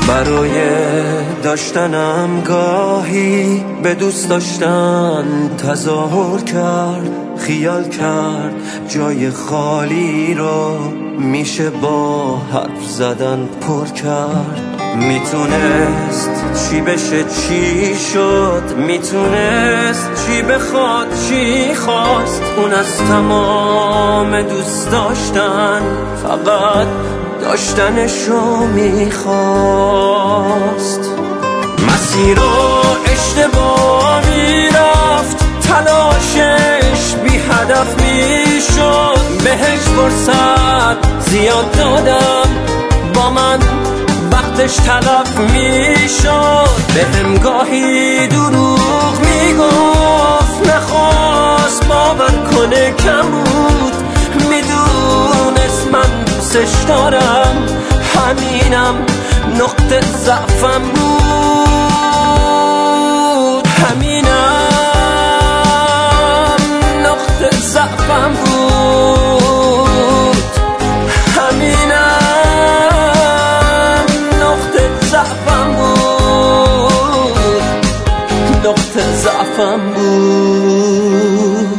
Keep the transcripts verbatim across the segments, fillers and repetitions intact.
برای داشتنم گاهی به دوست داشتن تظاهر کرد، خیال کرد جای خالی رو میشه با حرف زدن پر کرد. میتونست چی بشه چی شد، میتونست چی بخواد چی خواست. اون از تمام دوست داشتن فقط داشتنشو میخواست. مسیر رو اشتباه میرفت، تلاشش بی هدف میشد. بهش فرصت زیاد دادم، با من وقتش تلف میشد. بهم گاهی دروغ میگفت، نخواست باور کنه کم بود. میدونست من دوستش دارم، همینم نقطه ضعفم بود. همینم نقطه ضعفم بود. همینم نقطه ضعفم بود. نقطه ضعفم بود.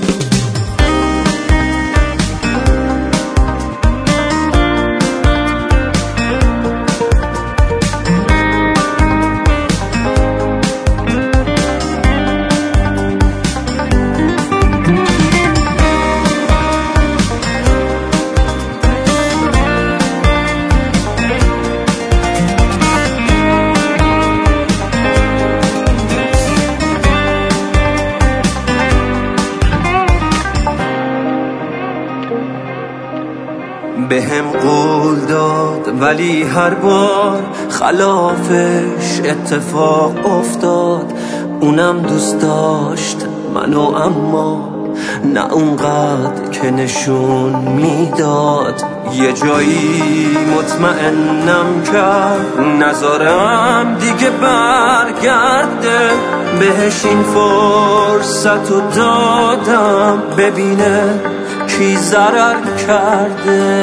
بهم قول داد ولی هر بار خلافش اتفاق افتاد. اونم دوست داشت منو، اما نه اونقدر که نشون میداد. یه جایی مطمئنم کرد نذارم دیگه برگرده. بهش این فرصت رو دادم ببینه کی ضرر کرده.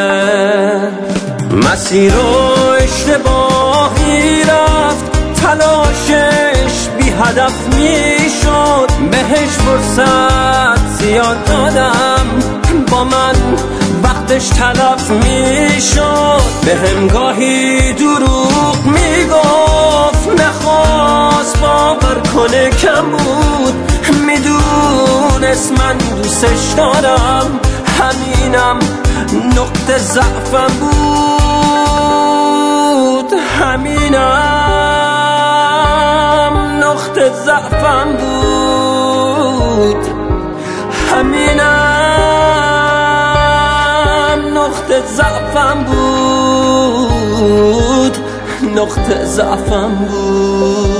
مسیر رو اشتباهی رفت، تلاشش بی هدف میشد. بهش فرصت زیاد دادم، با من وقتش تلف میشد. بهم گاهی دروغ میگفت، نخواست باور کنه کم بود. میدونست من دوستش دارم، همینم نقطه ضعفم بود. همینم نقطه ضعفم بود. همینم نقطه ضعفم بود. نقطه ضعفم بود.